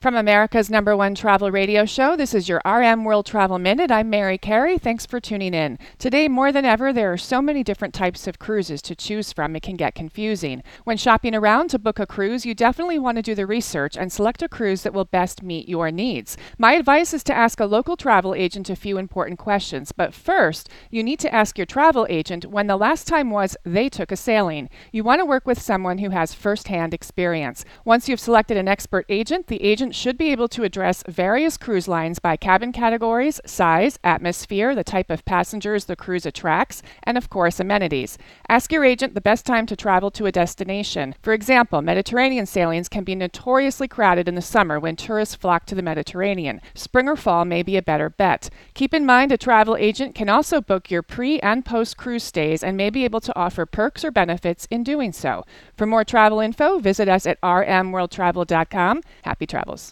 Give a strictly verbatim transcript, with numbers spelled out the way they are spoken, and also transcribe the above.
From America's number one travel radio show, this is your R M World Travel Minute. I'm Mary Carey. Thanks for tuning in. Today, more than ever, there are so many different types of cruises to choose from, it can get confusing. When shopping around to book a cruise, you definitely want to do the research and select a cruise that will best meet your needs. My advice is to ask a local travel agent a few important questions, but first, you need to ask your travel agent when the last time was they took a sailing. You want to work with someone who has first-hand experience. Once you've selected an expert agent, the agent should be able to address various cruise lines by cabin categories, size, atmosphere, the type of passengers the cruise attracts, and of course amenities. Ask your agent the best time to travel to a destination. For example, Mediterranean sailings can be notoriously crowded in the summer when tourists flock to the Mediterranean. Spring or fall may be a better bet. Keep in mind a travel agent can also book your pre- and post-cruise stays and may be able to offer perks or benefits in doing so. For more travel info, visit us at r m world travel dot com. Happy travels.